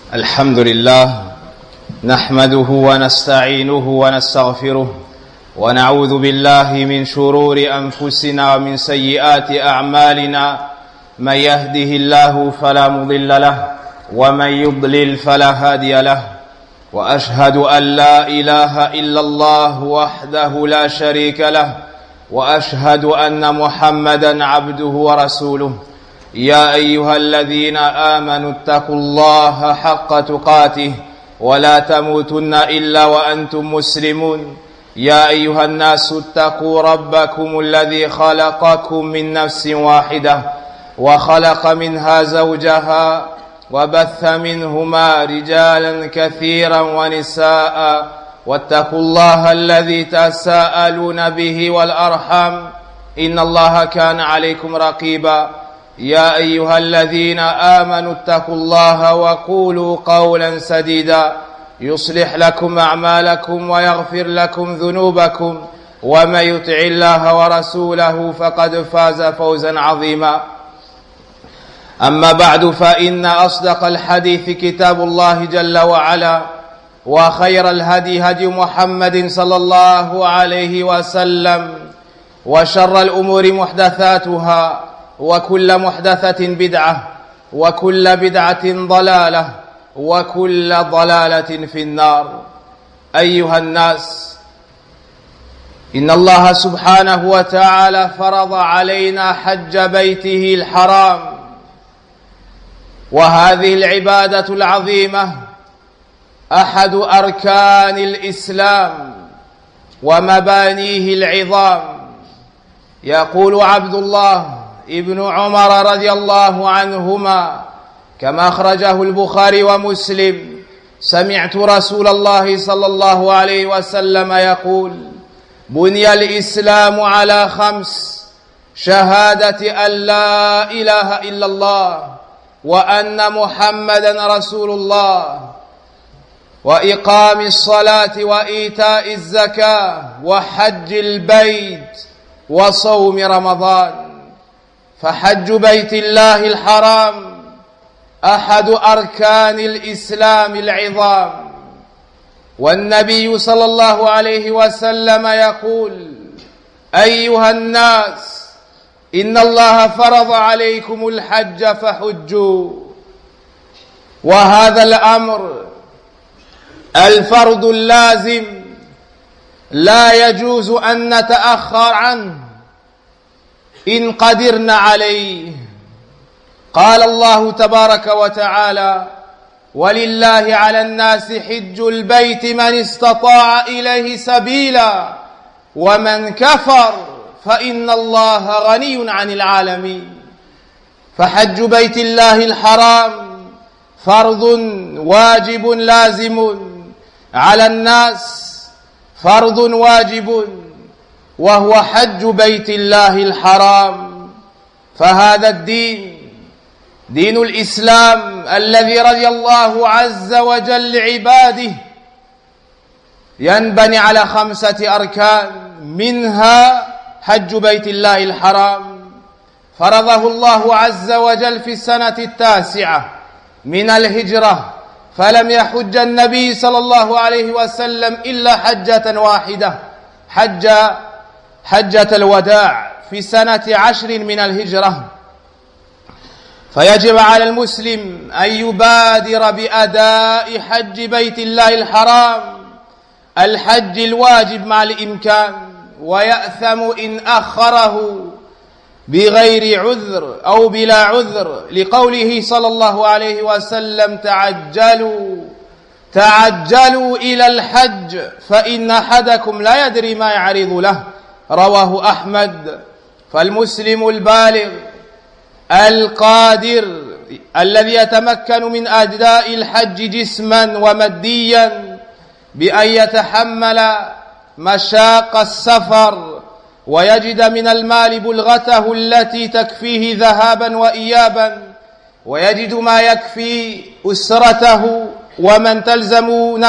الحمد لله نحمده ونستعينه ونستغفره ونعوذ بالله من شرور أنفسنا ومن سيئات أعمالنا. من يهده الله فلا مضل له ومن يضلل فلا هادي له، وأشهد أن لا إله إلا الله وحده لا شريك له، وأشهد أن محمدا عبده ورسوله. يا أيها الذين آمنوا اتقوا الله حق تقاته ولا تموتن إلا وأنتم مسلمون. يا أيها الناس اتقوا ربكم الذي خلقكم من نفس واحدة وخلق منها زوجها وبث منهما رجالا كثيرا ونساء، واتقوا الله الذي تساءلون به والأرحام إن الله كان عليكم رقيبا. يا أيها الذين آمنوا اتقوا الله وقولوا قولا سديدا يصلح لكم أعمالكم ويغفر لكم ذنوبكم، ومن يطع الله ورسوله فقد فاز فوزا عظيما. أما بعد، فإن أصدق الحديث كتاب الله جل وعلا، وخير الهدي هدي محمد صلى الله عليه وسلم، وشر الأمور محدثاتها، وكل محدثة بدعة، وكل بدعة ضلالة، وكل ضلالة في النار. أيها الناس، إن الله سبحانه وتعالى فرض علينا حج بيته الحرام، وهذه العبادة العظيمة أحد أركان الإسلام ومبانيه العظام. يقول عبد الله ابن عمر رضي الله عنهما كما أخرجه البخاري ومسلم: سمعت رسول الله صلى الله عليه وسلم يقول: بني الإسلام على 5: شهادة أن لا إله إلا الله وأن محمدا رسول الله، وإقام الصلاة وإيتاء الزكاة وحج البيت وصوم رمضان. فحج بيت الله الحرام أحد أركان الإسلام العظام. والنبي صلى الله عليه وسلم يقول: أيها الناس، إن الله فرض عليكم الحج فحجوا. وهذا الأمر الفرض اللازم لا يجوز أن نتأخر عنه إن قدرنا عليه. قال الله تبارك وتعالى: ولله على الناس حج البيت من استطاع إليه سبيلا ومن كفر فإن الله غني عن العالمين. فحج بيت الله الحرام فرض واجب لازم على الناس، فرض واجب، وهو حج بيت الله الحرام. فهذا الدين، دين الإسلام الذي رضي الله عز وجل عباده، ينبني على 5 أركان، منها حج بيت الله الحرام. فرضه الله عز وجل في السنة 9 من الهجرة، فلم يحج النبي صلى الله عليه وسلم إلا حجة واحدة، حجة الوداع في سنة 10 من الهجرة. فيجب على المسلم أن يبادر بأداء حج بيت الله الحرام، الحج الواجب مع الإمكان، ويأثم إن أخره بغير عذر أو بلا عذر، لقوله صلى الله عليه وسلم: تعجلوا إلى الحج فإن أحدكم لا يدري ما يعرض له. رواه أحمد. فالمسلم البالغ القادر الذي يتمكن من أداء الحج جسما وماديا بأن يتحمل مشاق السفر ويجد من المال بلغته التي تكفيه ذهابا وإيابا، ويجد ما يكفي أسرته ومن تلزم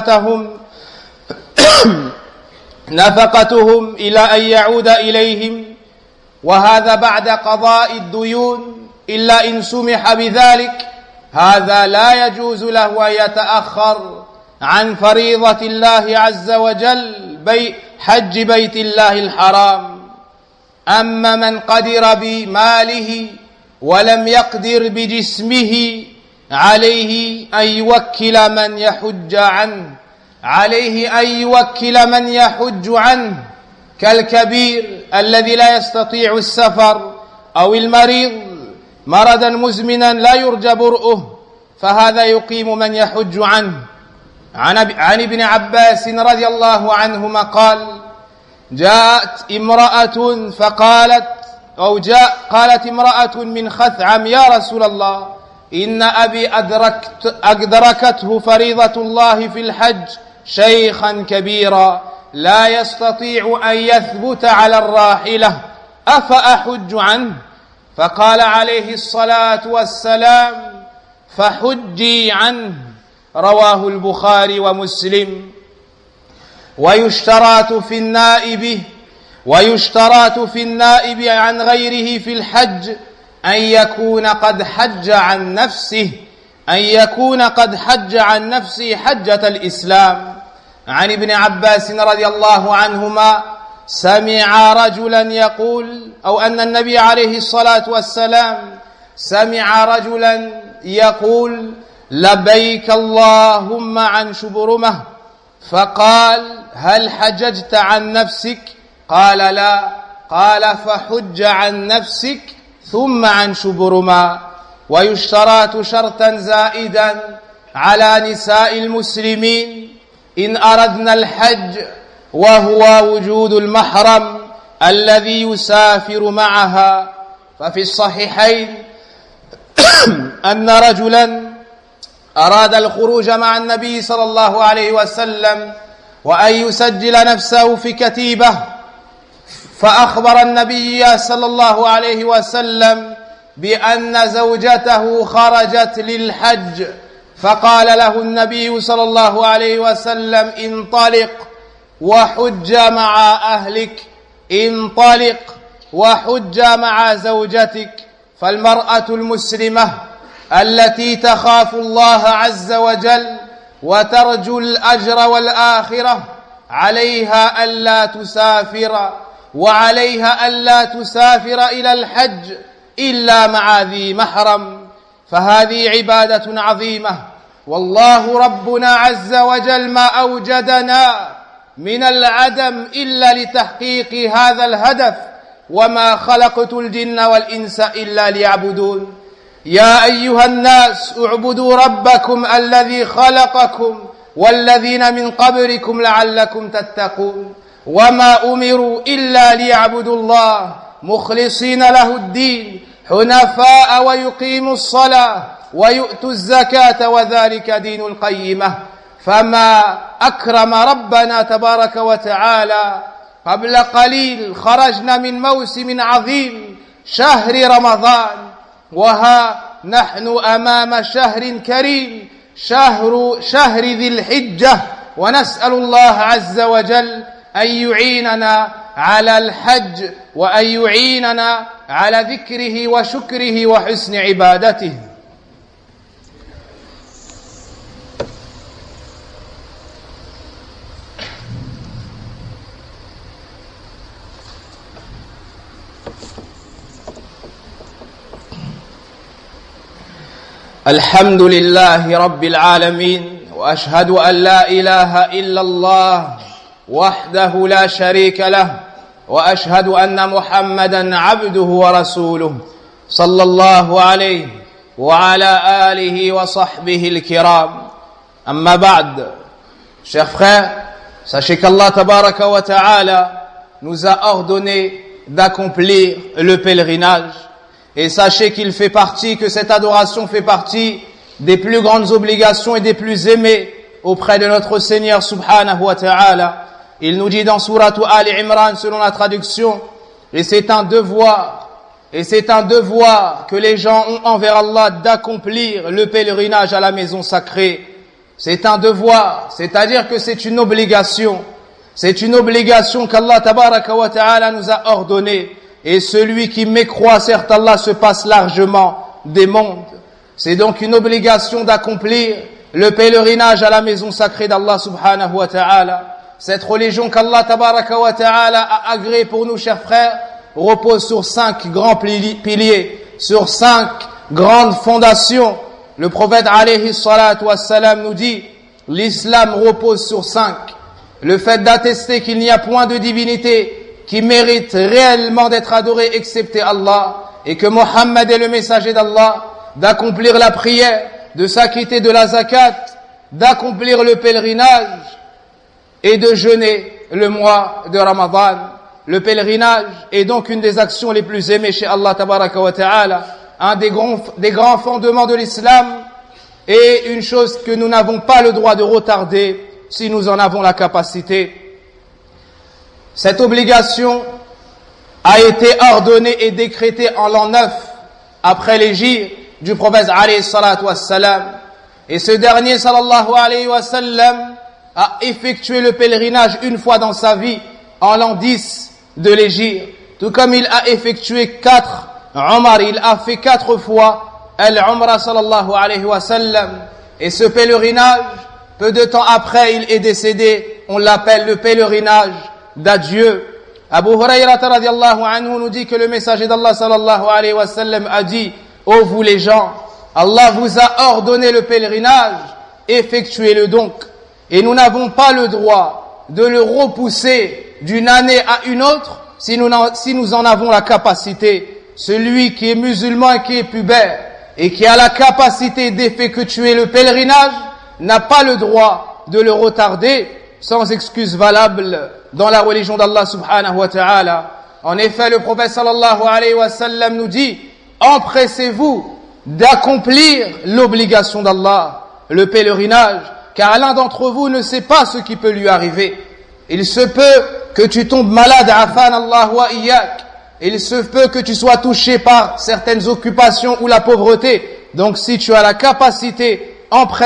نفقتهم إلى أن يعود إليهم، وهذا بعد قضاء الديون، إلا إن سمح بذلك، هذا لا يجوز له أن يتأخر عن فريضة الله عز وجل حج بيت الله الحرام. أما من قدر بماله ولم يقدر بجسمه عليه أن يوكل من يحج عنه، عليه أن يوكل من يحج عنه كالكبير الذي لا يستطيع السفر أو المريض مرضا مزمنا لا يرجى برؤه، فهذا يقيم من يحج عنه. عن ابن عباس رضي الله عنهما قال: جاءت امرأة فقالت قالت امرأة من خثعم: يا رسول الله، إن أبي أدركته فريضة الله في الحج شيخا كبيرا لا يستطيع أن يثبت على الراحلة، أفأحج عنه؟ فقال عليه الصلاة والسلام: فحجي عنه. رواه البخاري ومسلم. ويشترط في النائب عن غيره في الحج أن يكون قد حج عن نفسه حجة الإسلام. عن ابن عباس رضي الله عنهما سمع رجلا يقول، أو أن النبي عليه الصلاة والسلام سمع رجلا يقول: لبيك اللهم عن شبرمة، فقال: هل حججت عن نفسك؟ قال: لا. قال: فحج عن نفسك ثم عن شبرمة. ويشترط شرطا زائدا على نساء المسلمين إن أردنا الحج، وهو وجود المحرم الذي يسافر معها. ففي الصحيحين أن رجلا أراد الخروج مع النبي صلى الله عليه وسلم وأن يسجل نفسه في كتيبة، فأخبر النبي صلى الله عليه وسلم بأن زوجته خرجت للحج، فقال له النبي صلى الله عليه وسلم: انطلق وحج مع أهلك، انطلق وحج مع زوجتك. فالمرأة المسلمة التي تخاف الله عز وجل وترجو الأجر والآخرة عليها ألا تسافر، وعليها ألا تسافر إلى الحج إلا مع ذي محرم، فهذه عبادة عظيمة. والله ربنا عز وجل ما أوجدنا من العدم إلا لتحقيق هذا الهدف: وما خلقت الجن والإنس إلا ليعبدون. يا أيها الناس اعبدوا ربكم الذي خلقكم والذين من قبلكم لعلكم تتقون. وما أمروا إلا ليعبدوا الله مخلصين له الدين حنفاء ويقيموا الصلاة ويؤتوا الزكاة وذلك دين القيمة. فما أكرم ربنا تبارك وتعالى. قبل قليل خرجنا من موسم عظيم شهر رمضان، وها نحن أمام شهر كريم، شهر ذي الحجة، ونسأل الله عز وجل أن يعيننا على الحج وأن يعيننا على ذكره وشكره وحسن عبادته. الحمد لله رب العالمين، وأشهد أن لا إله إلا الله وحده لا شريك له، وأشهد أن محمدا عبده ورسوله صلى الله عليه وعلى آله وصحبه الكرام. أما بعد, chers frères, sachez qu'Allah tabaraka wa ta'ala nous a ordonné d'accomplir le pèlerinage. Et sachez qu'il fait partie, que cette adoration fait partie des plus grandes obligations et des plus aimées auprès de notre Seigneur subhanahu wa ta'ala. Il nous dit dans Sourate Ali Imran, selon la traduction, et c'est un devoir que les gens ont envers Allah d'accomplir le pèlerinage à la maison sacrée. C'est un devoir, c'est-à-dire que c'est une obligation. C'est une obligation qu'Allah tabaraka wa ta'ala nous a ordonnée. Et celui qui mécroit, certes Allah se passe largement des mondes. C'est donc une obligation d'accomplir le pèlerinage à la maison sacrée d'Allah subhanahu wa ta'ala. Cette religion qu'Allah tabaraka wa ta'ala a agréée pour nous, chers frères, repose sur 5 grands piliers, sur 5 grandes fondations. Le prophète alayhi salatu wassalam nous dit, l'islam repose sur 5. Le fait d'attester qu'il n'y a point de divinité qui mérite réellement d'être adoré excepté Allah, et que Mohammed est le messager d'Allah, d'accomplir la prière, de s'acquitter de la zakat, d'accomplir le pèlerinage et de jeûner le mois de Ramadan. Le pèlerinage est donc une des actions les plus aimées chez Allah tabaraka wa ta'ala, un des grands fondements de l'islam, et une chose que nous n'avons pas le droit de retarder si nous en avons la capacité. Cette obligation a été ordonnée et décrétée en l'an 9 après l'hégire du prophète alayhi salatu wassalam, et ce dernier sallallahu alayhi wa sallam a effectué le pèlerinage une fois dans sa vie en l'an 10 de l'hégire, tout comme il a effectué 4 Umar, il a fait 4 fois al-Umra sallallahu alayhi wa sallam, et ce pèlerinage, peu de temps après il est décédé, on l'appelle le pèlerinage d'adieu. Abu Hurayrata radiyallahu anhu nous dit que le messager d'Allah sallallahu alayhi wa sallam a dit: ô vous les gens, Allah vous a ordonné le pèlerinage, effectuez-le donc. Et nous n'avons pas le droit de le repousser d'une année à une autre si nous en avons la capacité. Celui qui est musulman et qui est pubère et qui a la capacité d'effectuer le pèlerinage n'a pas le droit de le retarder sans excuse valable dans la religion d'Allah subhanahu wa ta'ala. En effet, le prophète sallallahu alayhi wa sallam nous dit: empressez-vous d'accomplir l'obligation d'Allah, le pèlerinage, car l'un d'entre vous ne sait pas ce qui peut lui arriver. Il se peut que tu tombes malade, afan Allah wa iyyak. Il se peut que tu sois touché par certaines occupations ou la pauvreté. Donc si tu as la capacité,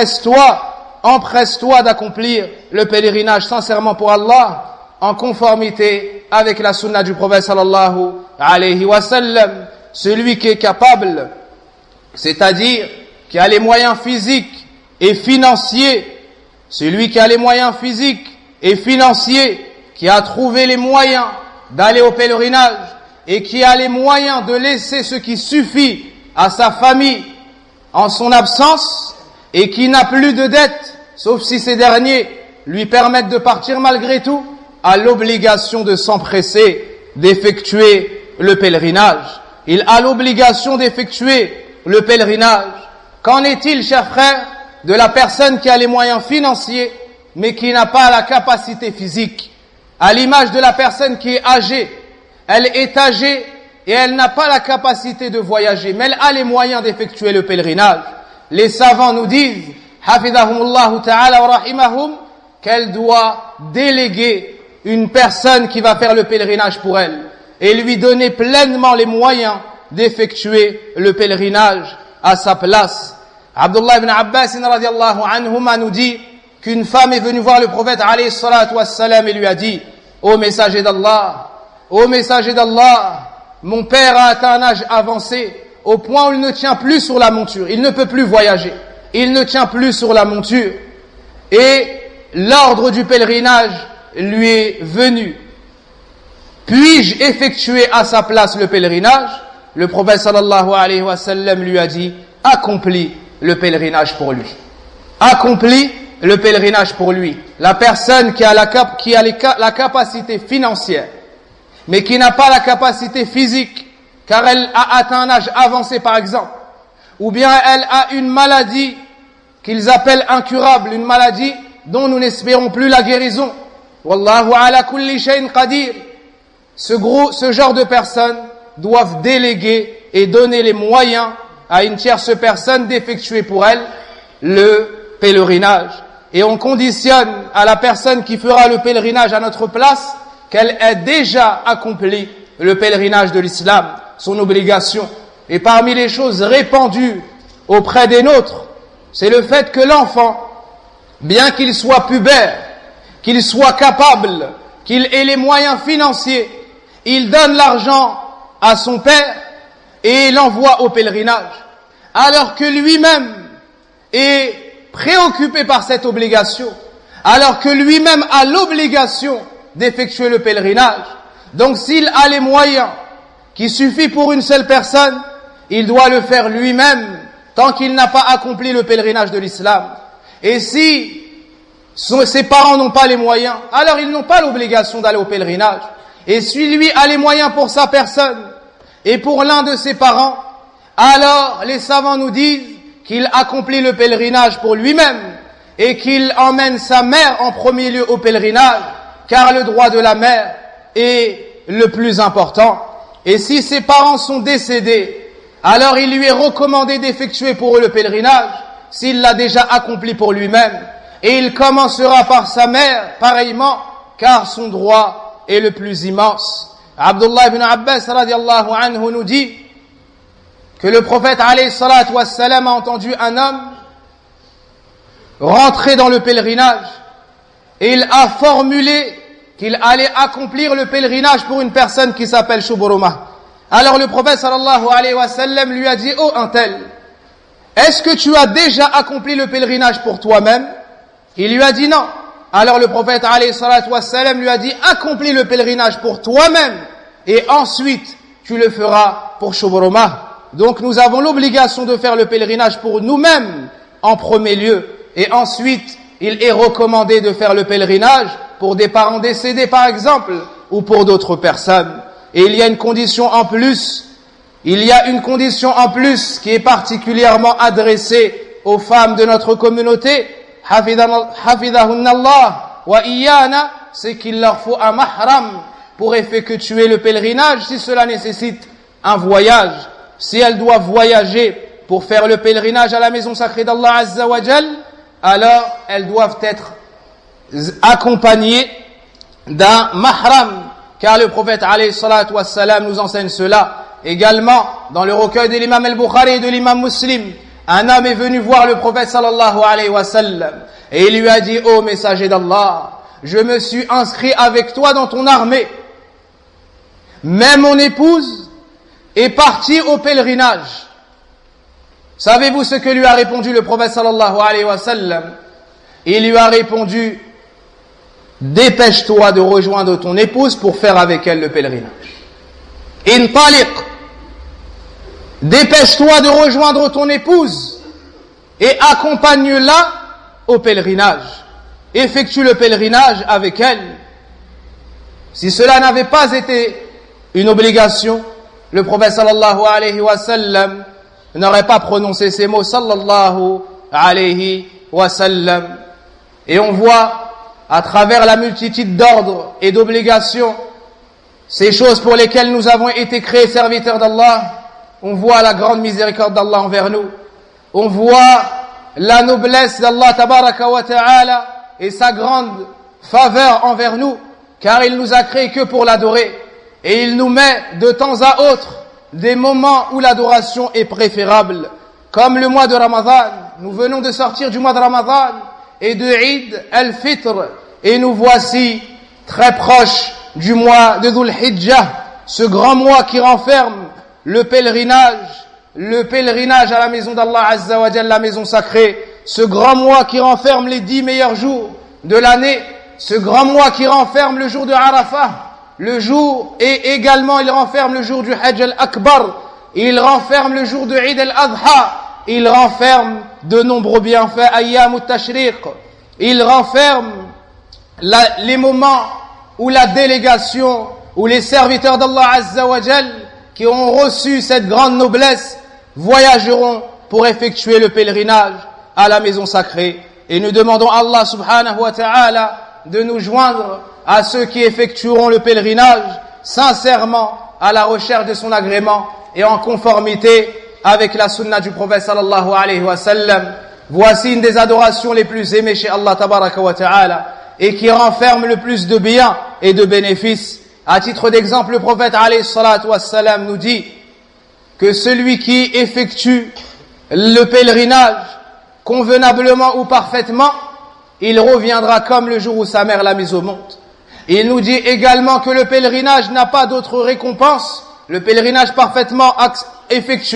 empresse-toi d'accomplir le pèlerinage sincèrement pour Allah, en conformité avec la sunna du prophète sallallahu alayhi wa sallam. Celui qui est capable, c'est-à-dire qui a les moyens physiques et financiers, celui qui a les moyens physiques et financiers, qui a trouvé les moyens d'aller au pèlerinage et qui a les moyens de laisser ce qui suffit à sa famille en son absence et qui n'a plus de dettes, sauf si ces derniers lui permettent de partir malgré tout, a l'obligation de s'empresser d'effectuer le pèlerinage. Il a l'obligation d'effectuer le pèlerinage. Qu'en est-il, chers frères, de la personne qui a les moyens financiers mais qui n'a pas la capacité physique? À l'image de la personne qui est âgée, elle est âgée et elle n'a pas la capacité de voyager, mais elle a les moyens d'effectuer le pèlerinage. Les savants nous disent, hafidahumullahu ta'ala wa rahimahum, qu'elle doit déléguer une personne qui va faire le pèlerinage pour elle et lui donner pleinement les moyens d'effectuer le pèlerinage à sa place. Abdullah ibn Abbas radiyallahu anhuma nous dit qu'une femme est venue voir le prophète alayhi salatu wassalam et lui a dit: ô messager d'Allah, mon père a atteint un âge avancé au point où il ne tient plus sur la monture, il ne peut plus voyager, il ne tient plus sur la monture, et l'ordre du pèlerinage lui est venu. Puis-je effectuer à sa place le pèlerinage? Le prophète sallallahu alayhi wa sallam lui a dit: accomplis le pèlerinage pour lui. Accomplis le pèlerinage pour lui. La personne qui a la capacité financière, mais qui n'a pas la capacité physique, car elle a atteint un âge avancé par exemple, ou bien elle a une maladie qu'ils appellent incurable, une maladie dont nous n'espérons plus la guérison. Wallahu ala kulli shay'in qadir. Ce genre de personnes doivent déléguer et donner les moyens à une tierce personne d'effectuer pour elle le pèlerinage. Et on conditionne à la personne qui fera le pèlerinage à notre place qu'elle ait déjà accompli le pèlerinage de l'islam, son obligation. Et parmi les choses répandues auprès des nôtres, c'est le fait que l'enfant, bien qu'il soit pubère, qu'il soit capable, qu'il ait les moyens financiers, il donne l'argent à son père et l'envoie au pèlerinage. alors que lui-même est préoccupé par cette obligation, alors que lui-même a l'obligation d'effectuer le pèlerinage. Donc s'il a les moyens qui suffit pour une seule personne, il doit le faire lui-même tant qu'il n'a pas accompli le pèlerinage de l'islam. Et si ses parents n'ont pas les moyens, alors ils n'ont pas l'obligation d'aller au pèlerinage. Et si lui a les moyens pour sa personne et pour l'un de ses parents, alors les savants nous disent qu'il accomplit le pèlerinage pour lui-même et qu'il emmène sa mère en premier lieu au pèlerinage, car le droit de la mère est le plus important. Et si ses parents sont décédés, alors il lui est recommandé d'effectuer pour eux le pèlerinage, s'il l'a déjà accompli pour lui-même. Et il commencera par sa mère, pareillement, car son droit est le plus immense. Abdullah ibn Abbas radiallahu anhu nous dit que le prophète alayhi salatu wassalam a entendu un homme rentrer dans le pèlerinage et il a formulé qu'il allait accomplir le pèlerinage pour une personne qui s'appelle Shuburumah. Alors le prophète sallallahu alayhi wa sallam lui a dit: oh un tel, est-ce que tu as déjà accompli le pèlerinage pour toi-même? Il lui a dit non. Alors le prophète alayhi salatu wassalam lui a dit: accomplis le pèlerinage pour toi-même et ensuite tu le feras pour Shuburumah. Donc nous avons l'obligation de faire le pèlerinage pour nous-mêmes en premier lieu, et ensuite il est recommandé de faire le pèlerinage pour des parents décédés par exemple, ou pour d'autres personnes. Et il y a une condition en plus, qui est particulièrement adressée aux femmes de notre communauté, hafidhahunnallah wa iyana, c'est qu'il leur faut un mahram pour effectuer le pèlerinage si cela nécessite un voyage. Si elles doivent voyager pour faire le pèlerinage à la maison sacrée d'Allah Azza wa Jal, alors elles doivent être accompagnées d'un mahram, car le prophète alayhi salatu wassalam nous enseigne cela. Également, dans le recueil de l'imam al-Bukhari et de l'imam Muslim, un homme est venu voir le prophète sallallahu alayhi wa sallam et il lui a dit: ô messager d'Allah, je me suis inscrit avec toi dans ton armée, mais mon épouse est parti au pèlerinage. Savez-vous ce que lui a répondu le prophète sallallahu alayhi wa sallam? Il lui a répondu: dépêche-toi de rejoindre ton épouse pour faire avec elle le pèlerinage. Intaliq, dépêche-toi de rejoindre ton épouse et accompagne-la au pèlerinage. Effectue le pèlerinage avec elle. Si cela n'avait pas été une obligation, le prophète sallallahu alayhi wa sallam n'aurait pas prononcé ces mots sallallahu alayhi wa sallam. Et on voit à travers la multitude d'ordres et d'obligations, ces choses pour lesquelles nous avons été créés serviteurs d'Allah, on voit la grande miséricorde d'Allah envers nous. On voit la noblesse d'Allah tabaraka wa ta'ala et sa grande faveur envers nous, car il nous a créés que pour l'adorer. Et il nous met de temps à autre des moments où l'adoration est préférable, comme le mois de Ramadan. Nous venons de sortir du mois de Ramadan et de Eid al-Fitr, et nous voici très proches du mois de Dhul Hijjah, ce grand mois qui renferme le pèlerinage à la maison d'Allah Azza wa Jalla, la maison sacrée, ce grand mois qui renferme les 10 meilleurs jours de l'année, ce grand mois qui renferme le jour de Arafah, le jour, et également il renferme le jour du Hajj al-Akbar, il renferme le jour de Eid al-Adha, il renferme de nombreux bienfaits, Ayyam al-Tashriq, il renferme les moments où la délégation, où les serviteurs d'Allah Azza wa Jal, qui ont reçu cette grande noblesse, voyageront pour effectuer le pèlerinage à la maison sacrée. Et nous demandons à Allah subhanahu wa ta'ala de nous joindre à ceux qui effectueront le pèlerinage sincèrement à la recherche de son agrément et en conformité avec la sunna du prophète sallallahu alayhi wa sallam. Voici une des adorations les plus aimées chez Allah tabaraka wa ta'ala et qui renferme le plus de biens et de bénéfices. À titre d'exemple, le prophète alayhi salatu wa sallam nous dit que celui qui effectue le pèlerinage convenablement ou parfaitement, il reviendra comme le jour où sa mère l'a mis au monde. Il nous dit également que le pèlerinage n'a pas d'autre récompense, le pèlerinage parfaitement effectué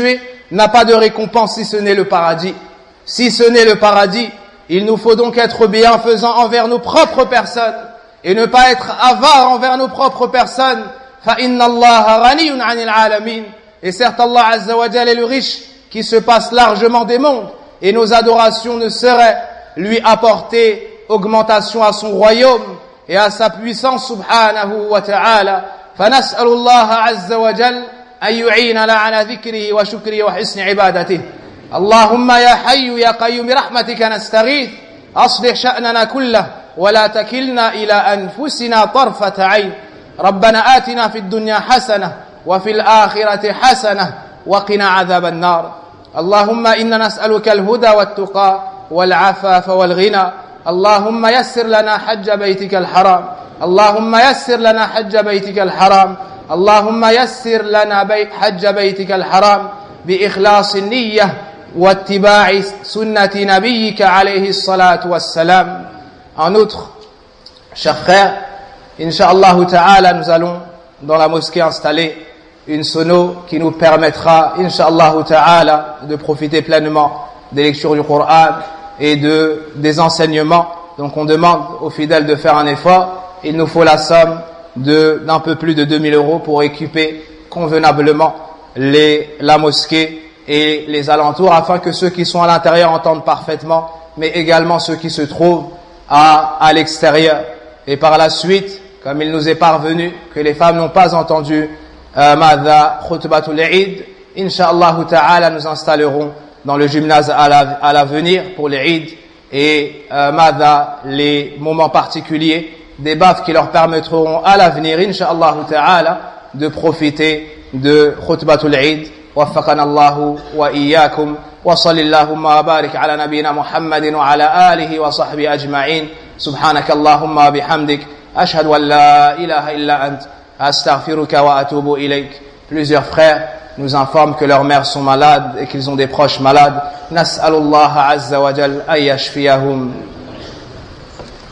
n'a pas de récompense si ce n'est le paradis. Si ce n'est le paradis, il nous faut donc être bienfaisants envers nos propres personnes et ne pas être avares envers nos propres personnes. فَإِنَّ اللَّهَ غَنِيٌّ عَنِ الْعَالَمِينَ. Et certes, Allah Azza wa Jal est le riche qui se passe largement des mondes, et nos adorations ne sauraient lui apporter augmentation à son royaume et à sa puissance subhanahu wa ta'ala. فنسأل الله عز وجل أن يعيننا على ذكره وشكره وحسن عبادته. اللهم يا حي يا قيوم برحمتك نستغيث أصلح شأننا كله ولا تكلنا إلى أنفسنا طرفة عين. ربنا آتنا في الدنيا حسنة وفي الآخرة حسنة وقنا عذاب النار. اللهم إنا نسألك الهدى والتقى والعفاف والغنى. اللهم يسر لنا حج بيتك الحرام. اللهم يسر لنا حج بيتك الحرام. اللهم يسر لنا حج بيتك الحرام بإخلاص النية واتباع سنة نبيك عليه الصلاة والسلام. En outre, chers frères, Inch'Allah ta'ala, nous allons dans la mosquée installer une sono qui nous permettra, Inch'Allah ta'ala, de profiter pleinement des lectures du Coran et des enseignements. Donc on demande aux fidèles de faire un effort. Il nous faut la somme d'un peu plus de 2000 € pour équiper convenablement la mosquée et les alentours, afin que ceux qui sont à l'intérieur entendent parfaitement, mais également ceux qui se trouvent à l'extérieur. Et par la suite, comme il nous est parvenu que les femmes n'ont pas entendu Madha Khutbatul Eid, Inch'Allah ta'ala, nous installerons dans le gymnase à l'avenir pour les Eid et Madha, les moments particuliers, des baves qui leur permettront à l'avenir, Inch'Allah ta'ala, de profiter de Khutbatul Eid. وفقنا الله وإياكم وصل اللهم وبارك على نبينا محمد وعلى آله وصحبه أجمعين. سبحانك اللهم وبحمدك أشهد أن لا إله إلا أنت أستغفرك وأتوب إليك. Plusieurs frères nous informent que leurs mères sont malades et qu'ils ont des proches malades. نسأل الله عز وجل أن يشفيهم.